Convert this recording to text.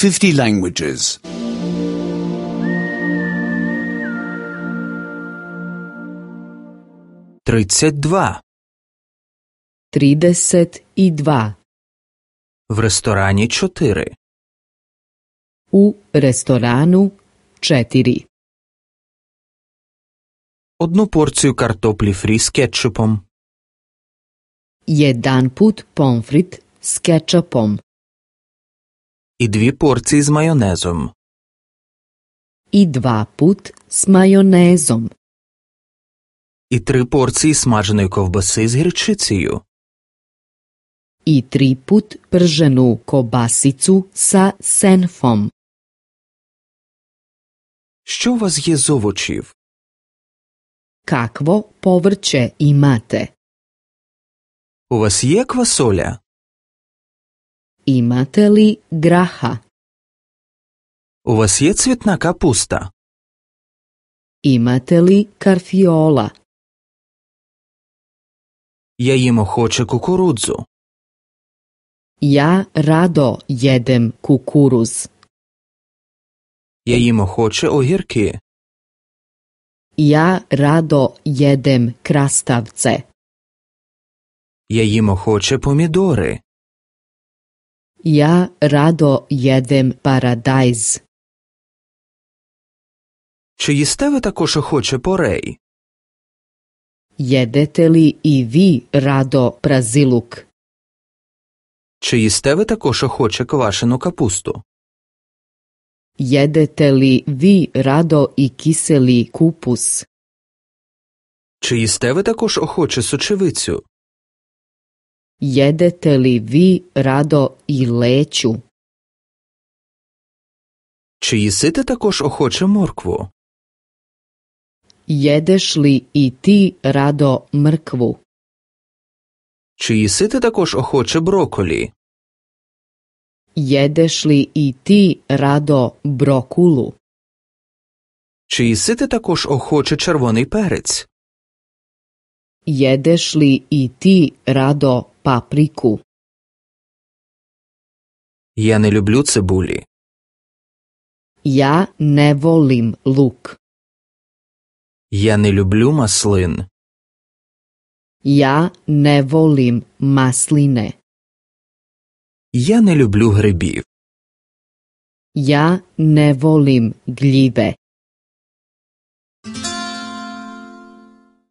50 languages. 32. 32. В ресторані 4. U restoranu 4. Одну порцію картоплі фрі з кетчупом. Jedanput pomfrit s kečapom. І 2 порції з майонезом. I 2 put s majonezom. І 3 порції смаженої ковбаси з гірчицею. I 3 put prženu kobasicu sa senfom. Що у вас є з овочів? Kakvo povrće imate? У вас є квасоля? Imate li graha? У вас є цвітна капуста? Imate li karfiola? Я їм охоче кукурудзу. Ja rado jedem kukuruz. Я їм охоче огірки. Ja rado jedem krastavce. Я їм охоче помідори. Ja rado jedem paradajz. Чи їсте ви також охоче порей? Jedete li i vi rado praziluk? Чи їсте ви також охоче квашену капусту? Jedete li vi rado i kiseli kupus? Чи їсте ви також охоче сочевицю? Jedete li vi rado i leću? Чи їсите також охоче моркву? Jedeš li i ti rado mrkvu? Чи їсите також охоче броколі? Jedeš li i ti rado brokulu? Чи їсите також охоче червоний перець? Jedeš li i ti rado papriku? Я не люблю цибулі. Ja ne volim luk. Я не люблю маслин. Ja ne volim masline. Я не люблю грибів. Ja ne volim gljive.